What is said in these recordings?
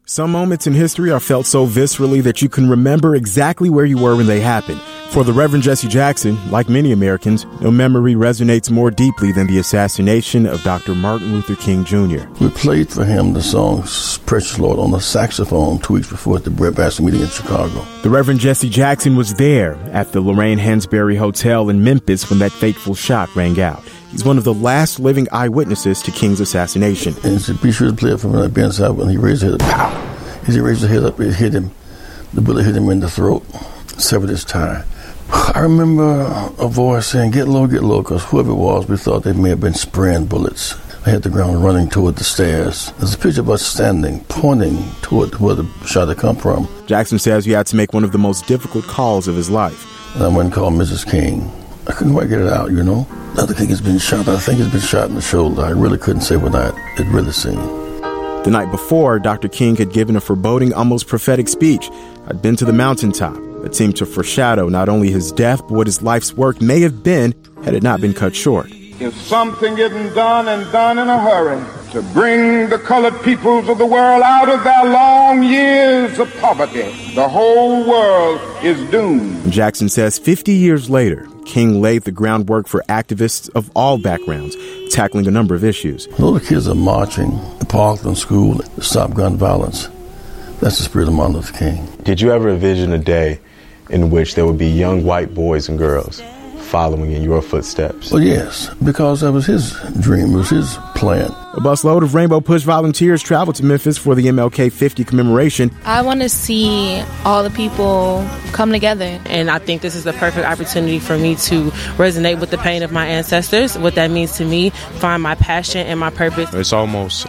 Some moments in history are felt so viscerally that you can remember exactly where you were when they happened. For the Reverend Jesse Jackson, like many Americans, no memory resonates more deeply than the assassination of Dr. Martin Luther King Jr. We played for him the song Precious Lord on the saxophone 2 weeks before at the breakfast meeting in Chicago. The Reverend Jesse Jackson was there at the Lorraine Hansberry Hotel in Memphis when that fateful shot rang out. He's one of the last living eyewitnesses to King's assassination. And he said, be sure to play it from the bench side when he raised his head up. Pow! As he raised his head up, it hit him. The bullet hit him in the throat, severed his tie. I remember a voice saying, get low, because whoever it was, we thought they may have been spraying bullets. I hit the ground running toward the stairs. There's a picture of us standing, pointing toward where the shot had come from. Jackson says he had to make one of the most difficult calls of his life. And I went and called Mrs. King. I couldn't quite get it out, you know. Dr. King has been shot. I think he's been shot in the shoulder. I really couldn't say what I had really seen. The night before, Dr. King had given a foreboding, almost prophetic speech. I'd been to the mountaintop. That seemed to foreshadow not only his death, but what his life's work may have been had it not been cut short. If something isn't done and done in a hurry to bring the colored peoples of the world out of their long years of poverty, the whole world is doomed. Jackson says 50 years later, King laid the groundwork for activists of all backgrounds, tackling a number of issues. Little kids are marching at Parkland School to stop gun violence. That's the spirit of Martin Luther King. Did you ever envision a day in which there would be young white boys and girls following in your footsteps? Well, yes, because that was his dream, it was his plan. A busload of Rainbow Push volunteers traveled to Memphis for the MLK 50 commemoration. I want to see all the people come together. And I think this is the perfect opportunity for me to resonate with the pain of my ancestors, what that means to me, find my passion and my purpose. It's almost,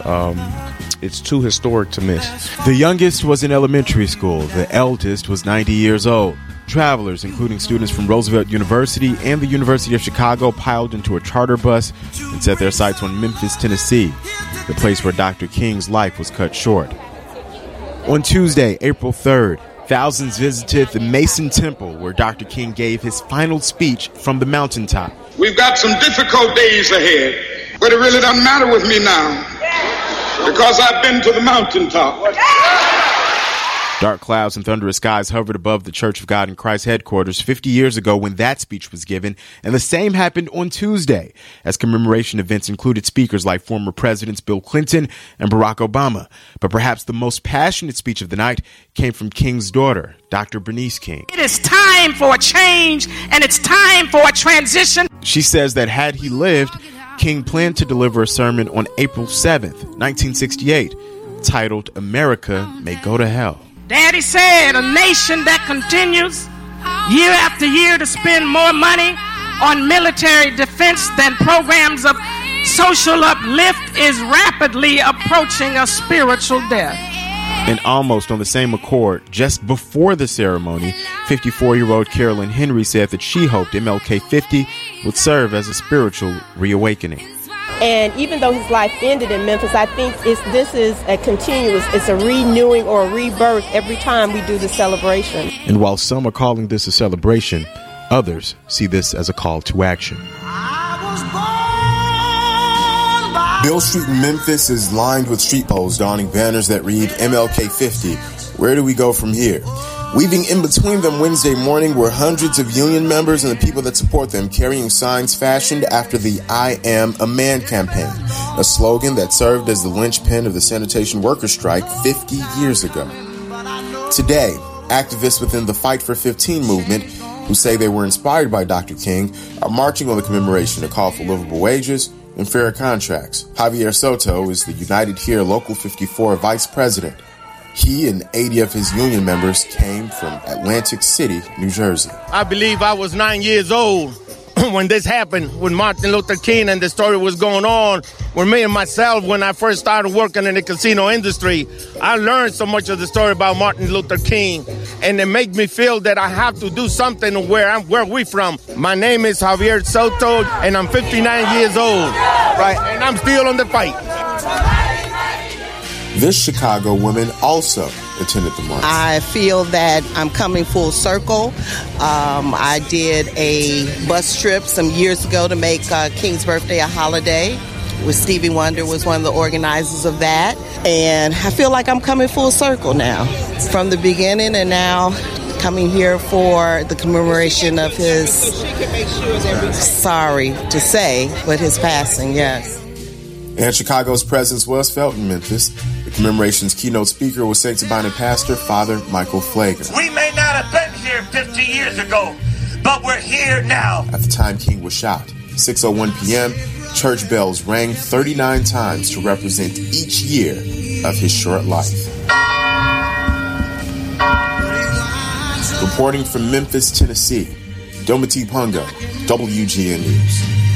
it's too historic to miss. The youngest was in elementary school. The eldest was 90 years old. Travelers, including students from Roosevelt University and the University of Chicago, piled into a charter bus and set their sights on Memphis, Tennessee, the place where Dr. King's life was cut short. On Tuesday, April 3rd, thousands visited the Mason Temple, where Dr. King gave his final speech from the mountaintop. We've got some difficult days ahead, but it really doesn't matter with me now, because I've been to the mountaintop. Dark clouds and thunderous skies hovered above the Church of God in Christ headquarters 50 years ago when that speech was given, and the same happened on Tuesday, as commemoration events included speakers like former Presidents Bill Clinton and Barack Obama. But perhaps the most passionate speech of the night came from King's daughter, Dr. Bernice King. It is time for a change, and it's time for a transition. She says that had he lived, King planned to deliver a sermon on April 7th, 1968, titled America May Go to Hell. Daddy said a nation that continues year after year to spend more money on military defense than programs of social uplift is rapidly approaching a spiritual death. And almost on the same accord, just before the ceremony, 54-year-old Carolyn Henry said that she hoped MLK 50 would serve as a spiritual reawakening. And even though his life ended in Memphis, I think this is a continuous, it's a renewing or a rebirth every time we do the celebration. And while some are calling this a celebration, others see this as a call to action. Beale Street in Memphis is lined with street poles donning banners that read MLK 50. Where do we go from here? Weaving in between them Wednesday morning were hundreds of union members and the people that support them carrying signs fashioned after the I Am a Man campaign, a slogan that served as the linchpin of the sanitation workers' strike 50 years ago. Today, activists within the Fight for 15 movement, who say they were inspired by Dr. King, are marching on the commemoration to call for livable wages and fair contracts. Javier Soto is the United Here Local 54 vice president. He and 80 of his union members came from Atlantic City, New Jersey. I believe I was 9 years old when this happened, when Martin Luther King and the story was going on. When me and myself, when I first started working in the casino industry, I learned so much of the story about Martin Luther King, and it made me feel that I have to do something where we from. My name is Javier Soto, and I'm 59 years old, right? And I'm still on the fight. This Chicago woman also attended the march. I feel that I'm coming full circle. I did a bus trip some years ago to make King's birthday a holiday. with Stevie Wonder was one of the organizers of that. And I feel like I'm coming full circle now from the beginning and now coming here for the commemoration of his, sorry to say, but his passing, yes. And Chicago's presence was felt in Memphis. The commemoration's keynote speaker was St. Sabina pastor, Father Michael Pfleger. We may not have been here 50 years ago, but we're here now. At the time King was shot, 6:01 p.m., church bells rang 39 times to represent each year of his short life. Reporting from Memphis, Tennessee, Dometi Pungo, WGN News.